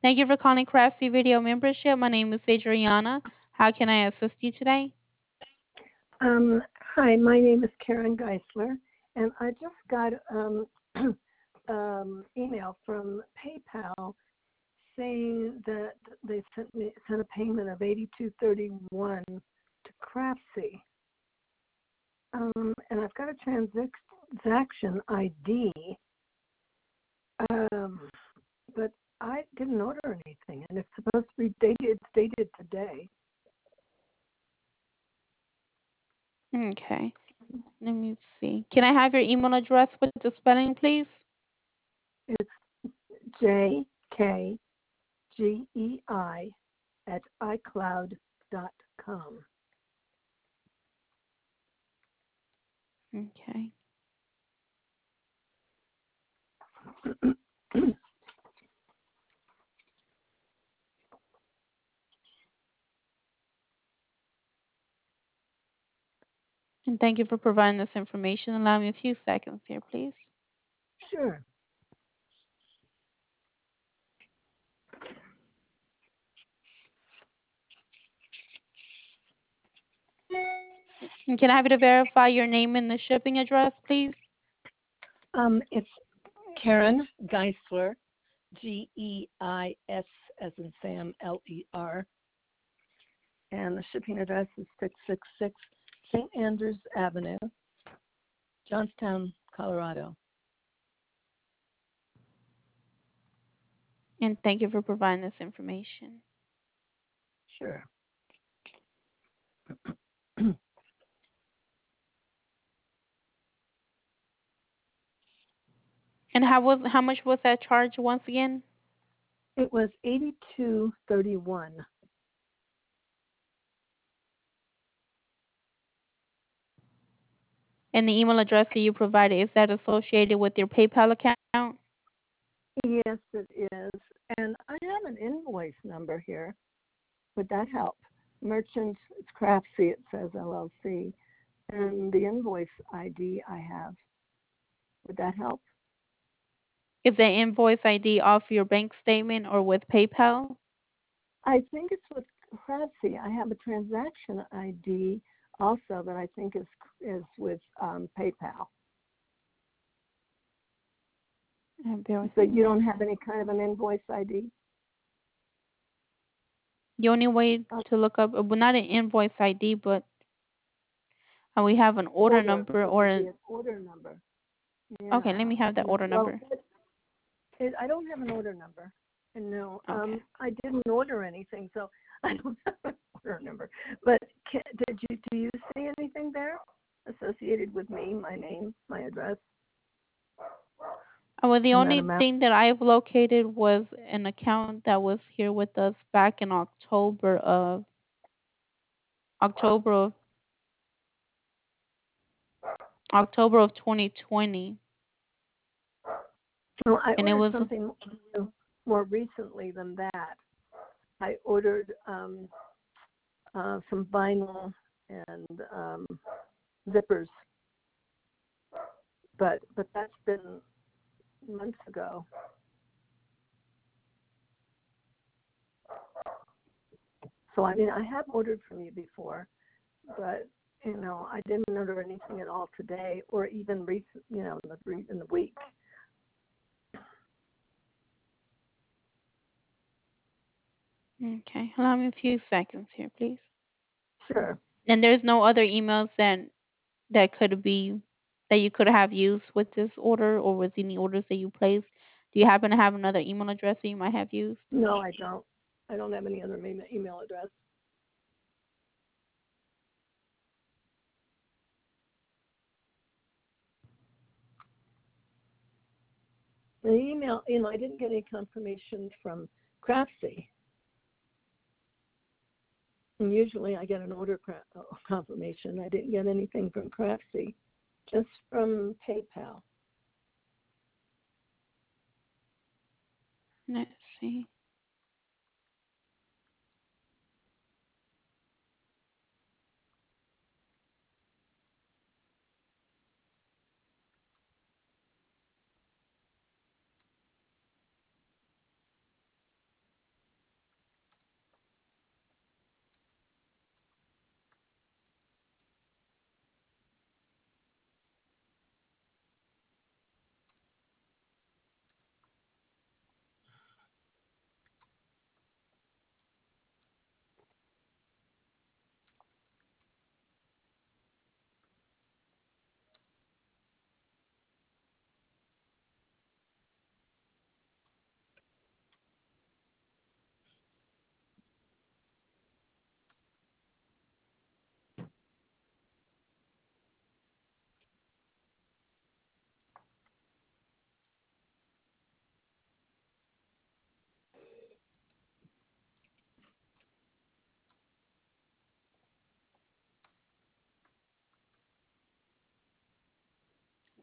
Thank you for calling Craftsy Video Membership. My name is Adriana. How can I assist you today? Hi, my name is Karen Geisler, and I just got email from PayPal saying that they sent a payment of $82.31 to Craftsy, and I've got a transaction ID, but I didn't order anything, and it's supposed to be dated today. Okay. Let me see. Can I have your email address with the spelling, please? It's jkgei@icloud.com. Okay. And thank you for providing this information. Allow me a few seconds here, please. Sure. And can I have you to verify your name and the shipping address, please? It's Karen Geisler, Geis as in Sam, Ler. And the shipping address is 666 St. Andrews Avenue, Johnstown, Colorado. And thank you for providing this information. Sure. And how much was that charge once again? It was $82.31. And the email address that you provided, is that associated with your PayPal account? Yes, it is. And I have an invoice number here. Would that help? Merchant, it's Craftsy, it says LLC. And the invoice ID I have. Would that help? Is the invoice ID off your bank statement or with PayPal? I think it's with Craftsy. I have a transaction ID also that I think is with PayPal. So you don't have any kind of an invoice ID? The only way to look up, well, not an invoice ID, but we have an order number or an order number. Yeah. Okay, let me have that order number. I don't have an order number. And no, Okay. I didn't order anything, so I don't have an order number. But do you see anything there associated with me, my name, my address? Well, the only thing that I've located was an account that was here with us back in October of 2020. No, I And it ordered was something more recently than that. I ordered some vinyl and zippers, but that's been months ago. So I mean, I have ordered from you before, but I didn't order anything at all today, or even recent, in the week. Okay. Allow me a few seconds here, please. Sure. And there's no other emails that could be that you could have used with this order or with any orders that you placed. Do you happen to have another email address that you might have used? No, I don't. I don't have any other email address. The email, I didn't get any confirmation from Craftsy. And usually I get an order confirmation. I didn't get anything from Craftsy, just from PayPal. Let's see.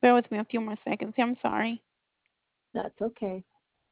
Bear with me a few more seconds here. I'm sorry. That's okay.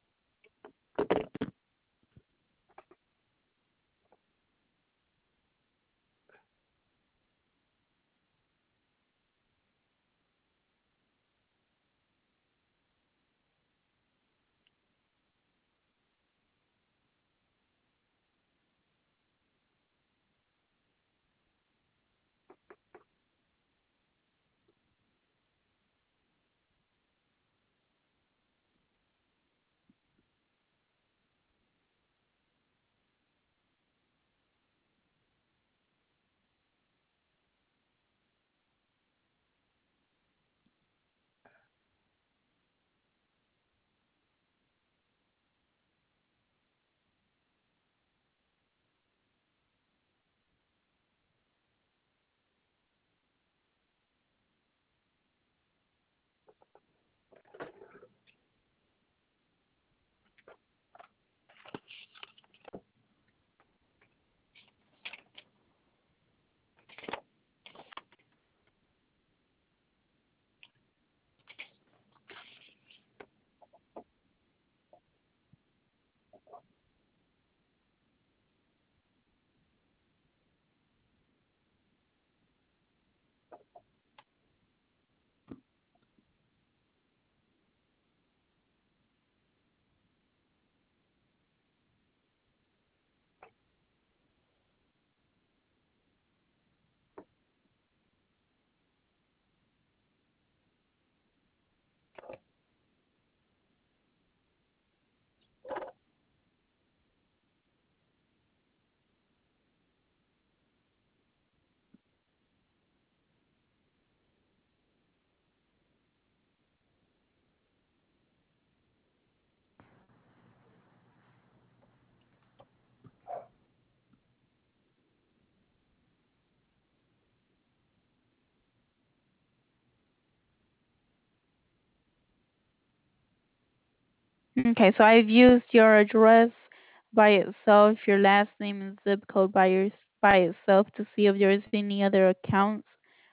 Okay, so I've used your address by itself, your last name and zip code by itself to see if there's any other accounts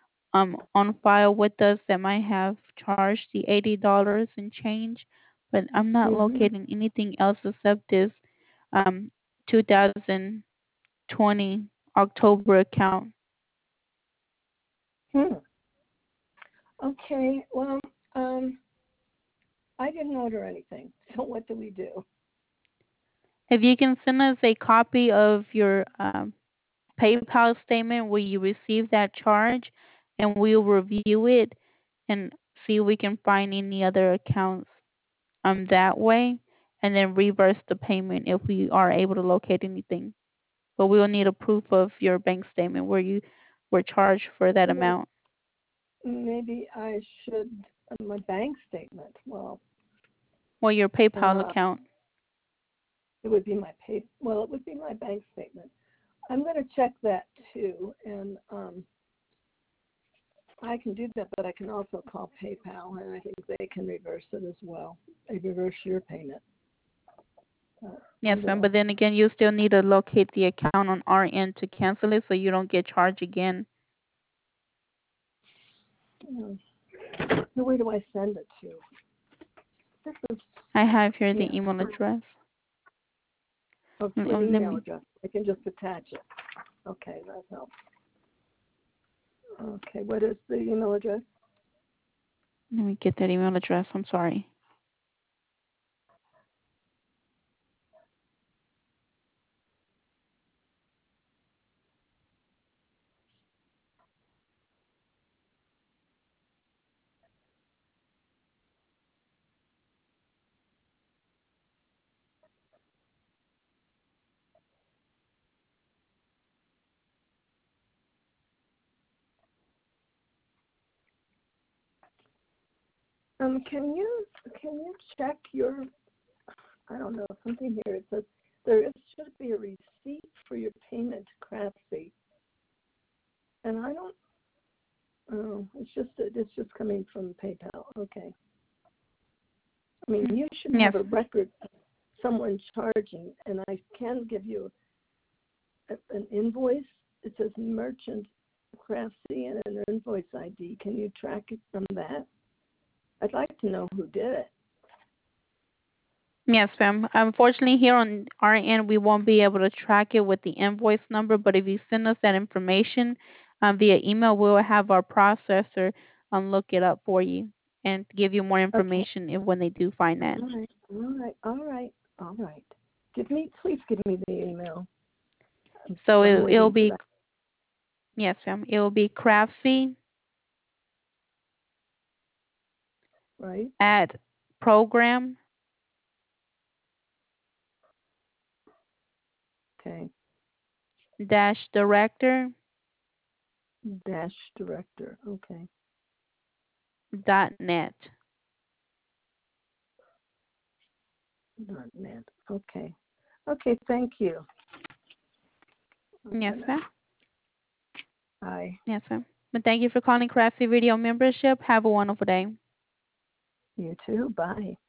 on file with us that might have charged the $80 and change, but I'm not Mhm. locating anything else except this um 2020 October account. Hmm. Okay. Well, um, I didn't order anything. So what do we do? If you can send us a copy of your PayPal statement where you received that charge, and we'll review it and see if we can find any other accounts that way, and then reverse the payment if we are able to locate anything. But we will need a proof of your bank statement where you were charged for that Well, amount. maybe I should my bank statement. Well, Well, your PayPal uh, account. it would be my pay. Well, it would be my bank statement. I'm going to check that too, and I can do that. But I can also call PayPal, and I think they can reverse it as well. They reverse your payment. Yes, I'm ma'am. gonna. But then again, you still need to locate the account on our end to cancel it so you don't get charged again. Where do I send it to? This is I have here the yeah. email address. Oh, Let to an let email me address. I can just attach it. Okay, that helps. Okay, what is the email address? let me get that email address. I'm sorry. Can you check your, I don't know, something here. It says should be a receipt for your payment to Craftsy, and I don't. Oh, it's just coming from PayPal. Okay. I mean, you should Yes. have a record of someone charging, and I can give you an invoice. It says merchant Craftsy and an invoice ID. Can you track it from that? I'd like to know who did it. Yes, ma'am. Unfortunately, here on our end, we won't be able to track it with the invoice number, but if you send us that information via email, we'll have our processor look it up for you and give you more Okay. information when they do find that. All right. All right. All right. All right. Please give me the email. So I'm it'll waiting for be, that. yes, ma'am. It'll be craftsy Right. at program Okay. dash director Dash director. Okay. .net. .net. Okay. Okay. Thank you. Yes, ma'am. Bye. Yes, ma'am. But thank you for calling Craftsy Video membership. Have a wonderful day. You too. Bye.